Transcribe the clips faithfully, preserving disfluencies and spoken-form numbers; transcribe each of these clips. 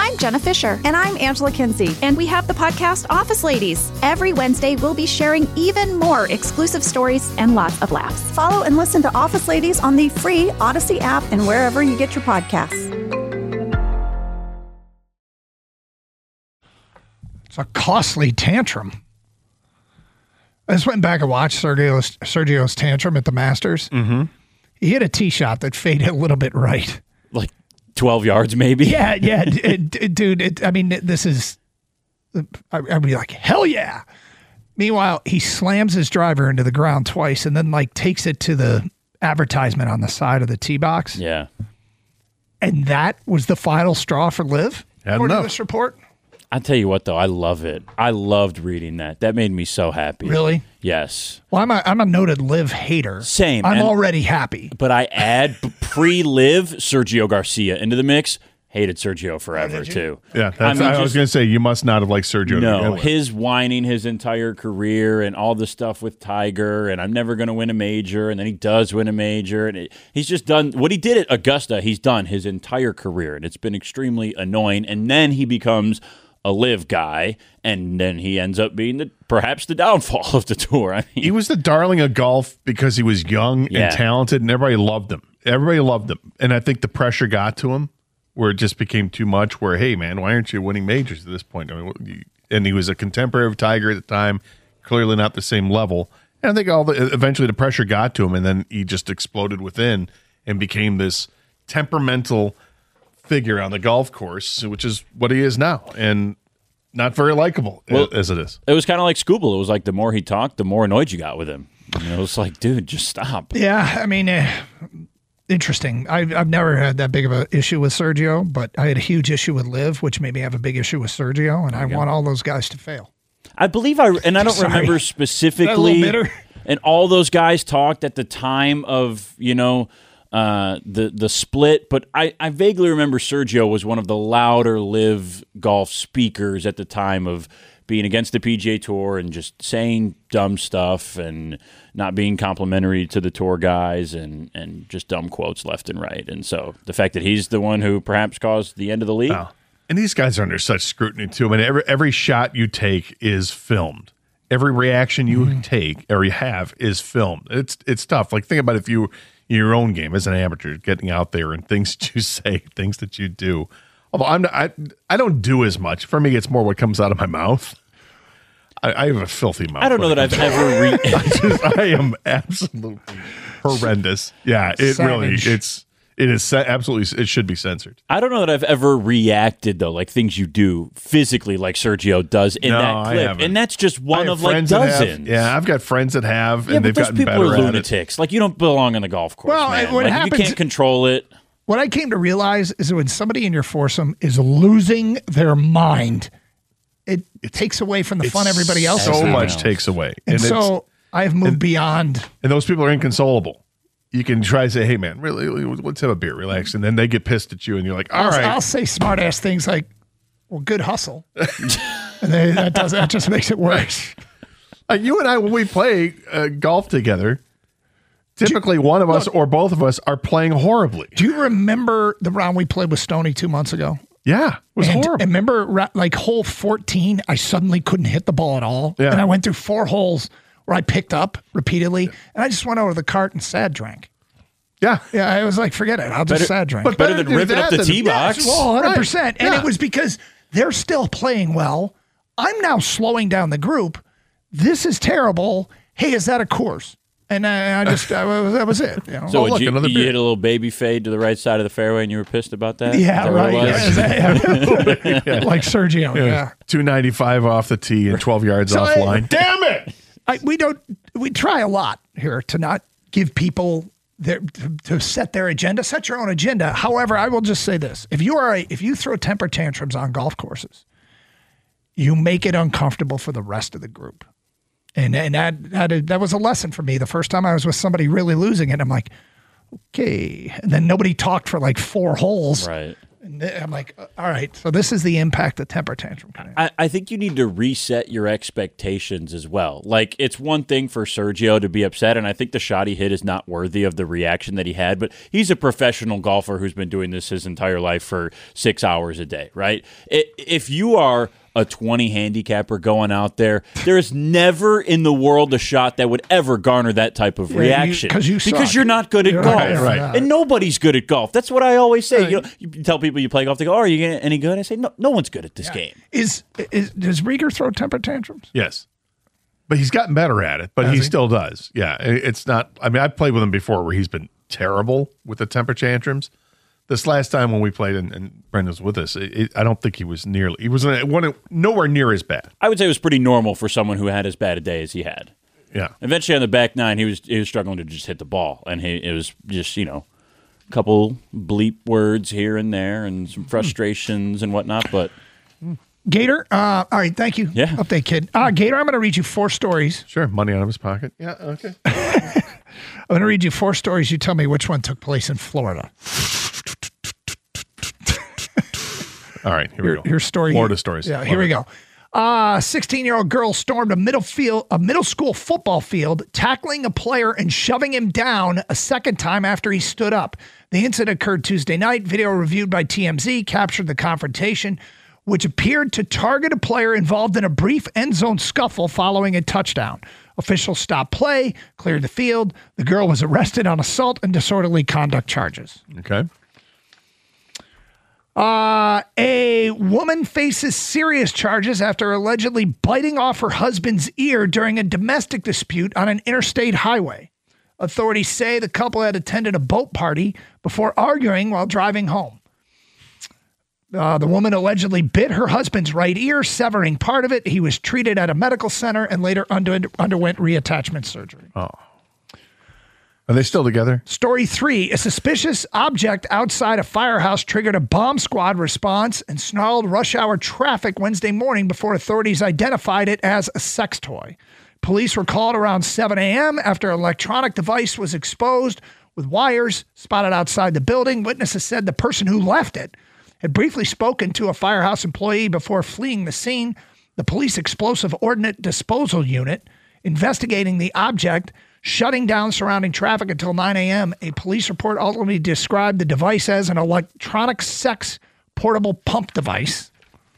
I'm Jenna Fisher. And I'm Angela Kinsey. And we have the podcast Office Ladies. Every Wednesday, we'll be sharing even more exclusive stories and lots of laughs. Follow and listen to Office Ladies on the free Odyssey app and wherever you get your podcasts. It's a costly tantrum. I just went back and watched Sergio's, Sergio's tantrum at the Masters. Mm-hmm. He hit a tee shot that faded a little bit right. Like twelve yards, maybe? Yeah, yeah. it, it, dude, it, I mean, this is, I, I'd be like, hell yeah. Meanwhile, he slams his driver into the ground twice and then like takes it to the advertisement on the side of the tee box. Yeah. And that was the final straw for Liv, Had according enough. to this report. I tell you what, though, I love it. I loved reading that. That made me so happy. Really? Yes. Well, I'm a, I'm a noted Liv hater. Same. I'm and, already happy. But I add pre-Liv Sergio Garcia into the mix. Hated Sergio forever, too. Yeah, that's, I, mean, I just, was going to say, you must not have liked Sergio. No, his whining his entire career and all the stuff with Tiger, and I'm never going to win a major, and then he does win a major. And it, he's just done what he did at Augusta, he's done his entire career, and it's been extremely annoying. And then he becomes a Liv guy, and then he ends up being the perhaps the downfall of the tour. I mean, he was the darling of golf because he was young Yeah. and talented, and everybody loved him. Everybody loved him. And I think the pressure got to him where it just became too much where, hey, man, why aren't you winning majors at this point? I mean, you- and he was a contemporary of Tiger at the time, clearly not the same level. And I think all the eventually the pressure got to him, and then he just exploded within and became this temperamental figure on the golf course, which is what he is now, and not very likable Well, as it is. it was kind of like Scooble. It was like the more he talked, the more annoyed you got with him. You know, it was like, dude, just stop. Yeah, I mean, uh, interesting. I've, I've never had that big of an issue with Sergio, but I had a huge issue with Liv, which made me have a big issue with Sergio, and I go. want all those guys to fail. I believe I, and I don't Sorry. remember Is that a specifically. little bitter? And all those guys talked at the time of, you know, uh, the the split. But I, I vaguely remember Sergio was one of the louder Live golf speakers at the time of being against the P G A Tour and just saying dumb stuff and not being complimentary to the tour guys and, and just dumb quotes left and right. And so the fact that he's the one who perhaps caused the end of the league. Oh. And these guys are under such scrutiny too. I mean, every every shot you take is filmed. Every reaction you mm-hmm. take or you have is filmed. It's it's tough. Like think about if you in your own game as an amateur, getting out there and things that you say, things that you do. Although I'm not, I I don't do as much. For me, it's more what comes out of my mouth. I, I have a filthy mouth. I don't know that I've ever. Re- I, just, I am absolutely horrendous. Yeah, it Savage. really it's. It is absolutely. It should be censored. I don't know that I've ever reacted though, like things you do physically, like Sergio does in No, that I clip, haven't. and that's just I one have of like friends that have- dozens. yeah, I've got friends that have, Yeah, and but they've those gotten people better are at it. lunatics. Like you don't belong on the golf course. Well, man. what Like, happens- you can't control it. What I came to realize is that when somebody in your foursome is losing their mind, it, it takes away from the fun everybody else so is having. much takes away, And, it's- so I've moved beyond. and those people are inconsolable. You can try to say, "Hey, man, really, let's have a beer, relax," and then they get pissed at you, and you're like, "All I'll, right." I'll say smart ass things like, "Well, good hustle," and then that does that just makes it worse. Like you and I, when we play uh, golf together, typically one of us or both of us are playing horribly. Do you remember the round we played with Stoney two months ago? Yeah, it was and, horrible. and remember, ra- like hole fourteen, I suddenly couldn't hit the ball at all, Yeah. and I went through four holes where I picked up repeatedly, and I just went over to the cart and sad drank. Yeah, yeah, I was like, forget it, I'll just Better- sad drink. but better than do ripping up that the than- tee box. Yes, well, one hundred percent. Right. And Yeah. it was because they're still playing well. I'm now slowing down the group. This is terrible. Hey, is that a course? And I, I just, I, was- that was it. You know? So Oh, would look, you, another you beer. hit a little baby fade to the right side of the fairway, and you were pissed about that? Is yeah, that what it right. was? Yeah, is that- yeah. Like Sergio, yeah. two ninety-five off the tee and twelve yards So, offline. I- Damn it! I, we don't, we try a lot here to not give people their, to, to set their agenda, set your own agenda. However, I will just say this. If you are a, if you throw temper tantrums on golf courses, you make it uncomfortable for the rest of the group. And and that, that that was a lesson for me. The first time I was with somebody really losing it, I'm like, okay. And then nobody talked for like four holes. Right. And I'm like, all right, so this is the impact the temper tantrum can have. I, I think you need to reset your expectations as well. Like, it's one thing for Sergio to be upset, and I think the shot he hit is not worthy of the reaction that he had, but he's a professional golfer who's been doing this his entire life for six hours a day, right? If you are a twenty handicapper going out there, there is never in the world a shot that would ever garner that type of Yeah, reaction. you- 'cause you because suck. you're not good at You're golf. right, right. And nobody's good at golf. That's what I always say. You know, you tell people you play golf, they go, oh, are you any good? I say, no, no one's good at this game. Is, is Does Rieger throw temper tantrums? Yes. But he's gotten better at it, but Has he, he? still does. Yeah. It- It's not, I mean, I've played with him before where he's been terrible with the temper tantrums. This last time when we played and, and Brendan was with us, it, it, I don't think he was nearly, he wasn't one, nowhere near as bad. I would say it was pretty normal for someone who had as bad a day as he had. Yeah. Eventually on the back nine, he was he was struggling to just hit the ball, and he it was just you know, a couple bleep words here and there, and some frustrations and whatnot. But Gator, uh, all right, thank you. Yeah. Update, kid. Uh, Gator, I'm going to read you four stories. Sure. Money out of his pocket. Yeah. Okay. I'm going to read you four stories. You tell me which one took place in Florida. All right. Here Your, we go. your story. Florida stories. Yeah, Love here we it. go. Uh, sixteen-year-old girl stormed a middle field, a middle school football field, tackling a player and shoving him down a second time after he stood up. The incident occurred Tuesday night. Video reviewed by T M Z captured the confrontation, which appeared to target a player involved in a brief end zone scuffle following a touchdown. Officials stopped play, cleared the field. The girl was arrested on assault and disorderly conduct charges. Okay. Uh, a woman faces serious charges after allegedly biting off her husband's ear during a domestic dispute on an interstate highway. Authorities say the couple had attended a boat party before arguing while driving home. Uh, the woman allegedly bit her husband's right ear, severing part of it. He was treated at a medical center and later under, underwent reattachment surgery. Oh. Are they still together? Story three, a suspicious object outside a firehouse triggered a bomb squad response and snarled rush hour traffic Wednesday morning before authorities identified it as a sex toy. Police were called around seven a.m. after an electronic device was exposed with wires spotted outside the building. Witnesses said the person who left it had briefly spoken to a firehouse employee before fleeing the scene. The police explosive ordnance disposal unit investigating the object shutting down surrounding traffic until nine a.m. A police report ultimately described the device as an electronic sex portable pump device.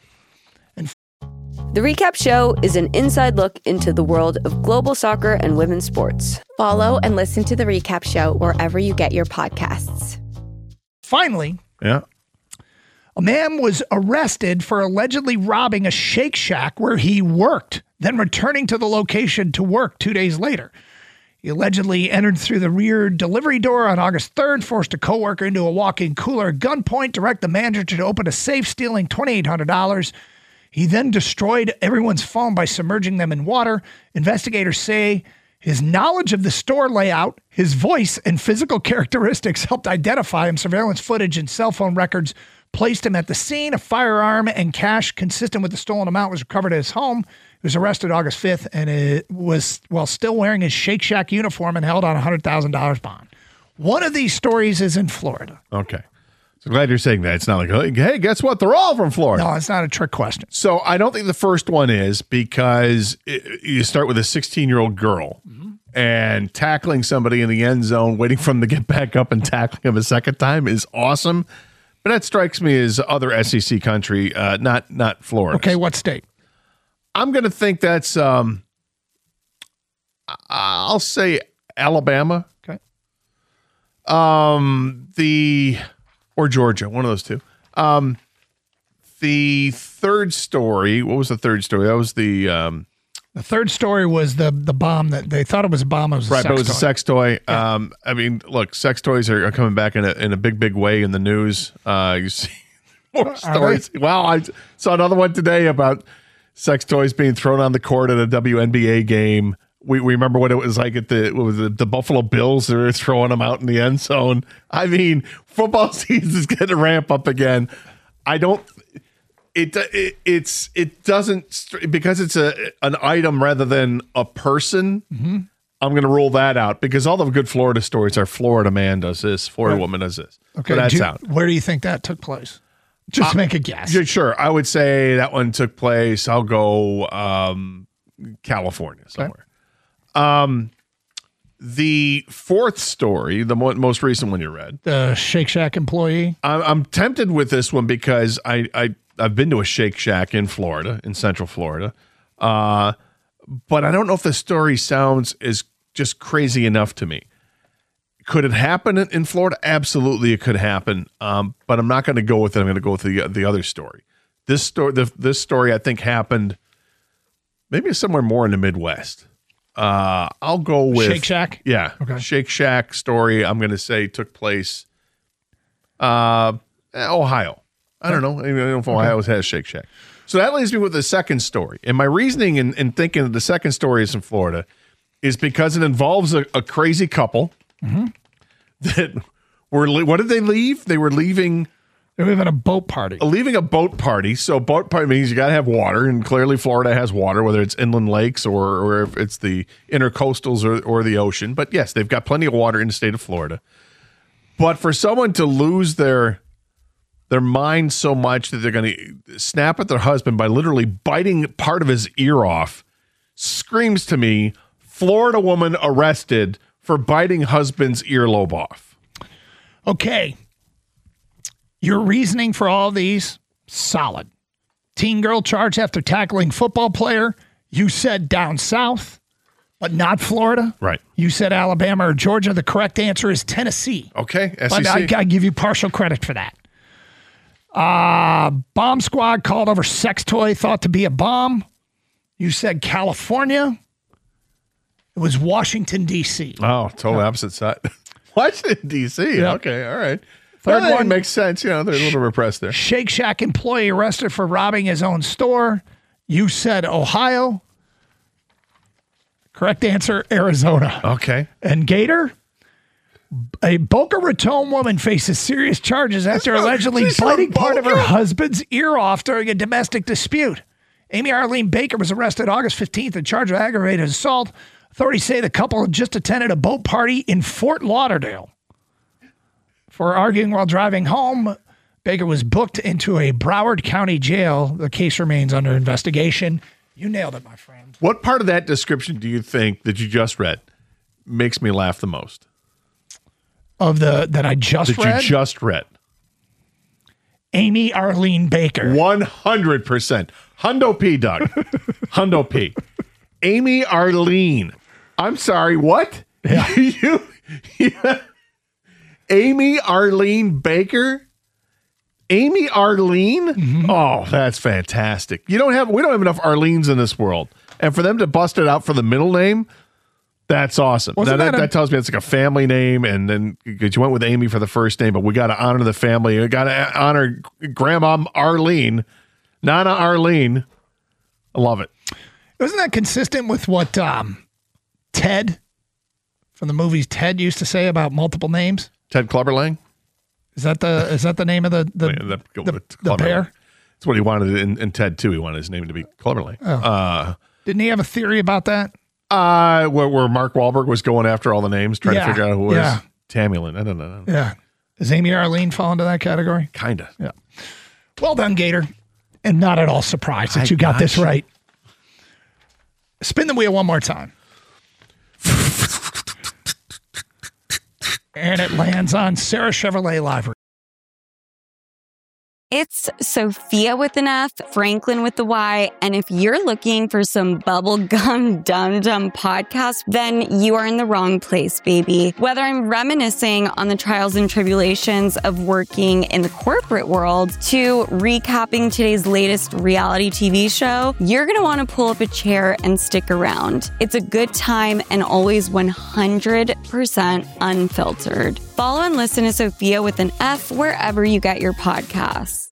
The Recap Show is an inside look into the world of global soccer and women's sports. Follow and listen to The Recap Show wherever you get your podcasts. Finally, Yeah. a man was arrested for allegedly robbing a Shake Shack where he worked, then returning to the location to work two days later. He allegedly entered through the rear delivery door on August third, forced a coworker into a walk-in cooler at gunpoint, direct the manager to open a safe, stealing two thousand eight hundred dollars. He then destroyed everyone's phone by submerging them in water. Investigators say his knowledge of the store layout, his voice, and physical characteristics helped identify him. Surveillance footage and cell phone records placed him at the scene. A firearm and cash consistent with the stolen amount was recovered at his home. He was arrested August fifth and it was while still wearing his Shake Shack uniform and held on a one hundred thousand dollars bond. One of these stories is in Florida. Okay. So glad you're saying that. It's not like, hey, guess what? They're all from Florida. No, it's not a trick question. So I don't think the first one is because it, you start with a sixteen-year-old girl and tackling somebody in the end zone, waiting for them to get back up and tackling them a second time is awesome. But that strikes me as other S E C country, uh, not not Florida. Okay, what state? I'm going to think that's, um, I'll say Alabama. Okay. Um, the or Georgia, one of those two. Um, the third story. What was the third story? That was the um, The third story was the the bomb that they thought it was a bomb. It was a right, sex but it was toy. a sex toy. Um, I mean, look, sex toys are, are coming back in a in a big, big way in the news. Uh, you see more stories. Well, I saw another one today about sex toys being thrown on the court at a W N B A game. We, we remember what it was like at the what was it, the Buffalo Bills. They were throwing them out in the end zone. I mean, football season is going to ramp up again. I don't. It, it it's it doesn't because it's a an item rather than a person. Mm-hmm. I'm going to rule that out because all the good Florida stories are Florida man does this, Florida Right. woman does this. Okay, so that's do you- out. Where do you think that took place? Just Uh, make a guess. Yeah, sure. I would say that one took place. I'll go um, California somewhere. Okay. Um, the fourth story, the mo- most recent one you read, the Shake Shack employee. I'm, I'm tempted with this one because I, I I've been to a Shake Shack in Florida, in Central Florida, uh, but I don't know if the story sounds as just crazy enough to me. Could it happen in, in Florida? Absolutely, it could happen. Um, but I'm not going to go with it. I'm going to go with the the other story. This story, the, this story, I think happened maybe somewhere more in the Midwest. Uh, I'll go with Shake Shack. Yeah, Okay. Shake Shack story. I'm going to say took place, uh, Ohio. I don't know. I don't know if Ohio okay. has Shake Shack. So that leaves me with the second story. And my reasoning in, in thinking that the second story is in Florida is because it involves a, a crazy couple. Mm-hmm. That were what did they leave? They were leaving. They were leaving a boat party. Leaving a boat party. So boat party means you got to have water, and clearly Florida has water, whether it's inland lakes or or if it's the intercoastals or or the ocean. But yes, they've got plenty of water in the state of Florida. But for someone to lose their their mind so much that they're going to snap at their husband by literally biting part of his ear off, screams to me, Florida woman arrested for biting husband's earlobe off. Okay. Your reasoning for all of these, solid. Teen girl charged after tackling football player. You said down south, but not Florida. Right. You said Alabama or Georgia. The correct answer is Tennessee. Okay, S E C. But I, I give you partial credit for that. Uh, bomb squad called over sex toy thought to be a bomb. You said California. It was Washington, D C Oh, total yeah. opposite side. Washington, D C Yep. Okay, all right. Third well, one makes sense. You know, they're a little repressed there. Shake Shack employee arrested for robbing his own store. You said Ohio. Correct answer, Arizona. Okay. And Gator, a Boca Raton woman faces serious charges after from, allegedly biting part of her Boca. husband's ear off during a domestic dispute. Amy Arlene Baker was arrested August fifteenth and charged with aggravated assault. Authorities say the couple had just attended a boat party in Fort Lauderdale. For arguing while driving home, Baker was booked into a Broward County jail. The case remains under investigation. You nailed it, my friend. What part of that description do you think that you just read makes me laugh the most? Of the that I just that read? you just read. Amy Arlene Baker. one hundred percent. Hundo P, Doug. Hundo P. Amy Arlene. I'm sorry, what? Yeah. you, yeah. Amy Arlene Baker? Amy Arlene? Mm-hmm. Oh, that's fantastic. You don't have we don't have enough Arlenes in this world. And for them to bust it out for the middle name, that's awesome. Now, that, that, a- that tells me it's like a family name, and then because you went with Amy for the first name, but we got to honor the family. We got to honor Grandma Arlene, Nana Arlene. I love it. Wasn't that consistent with what um, Ted from the movies Ted used to say about multiple names? Ted Clubberlang? Is that the is that the name of the the, Wait, that, the, the bear? That's what he wanted in, in Ted too. He wanted his name to be Clubberlang. Oh. Uh, Didn't he have a theory about that? Uh, where, where Mark Wahlberg was going after all the names, trying Yeah, to figure out who it was. yeah. Tamulin. I don't know. I don't know. Yeah. Does Amy Arlene fall into that category? Kinda. Yeah. Well done, Gator. And not at all surprised that I you got got this you. right. Spin the wheel one more time. And it lands on Sarah Chevrolet Live. It's Sophia with an F, Franklin with the Y, and if you're looking for some bubblegum dum-dum podcast, then you are in the wrong place, baby. Whether I'm reminiscing on the trials and tribulations of working in the corporate world to recapping today's latest reality T V show, you're going to want to pull up a chair and stick around. It's a good time and always one hundred percent unfiltered. Follow and listen to Sophia with an F wherever you get your podcasts.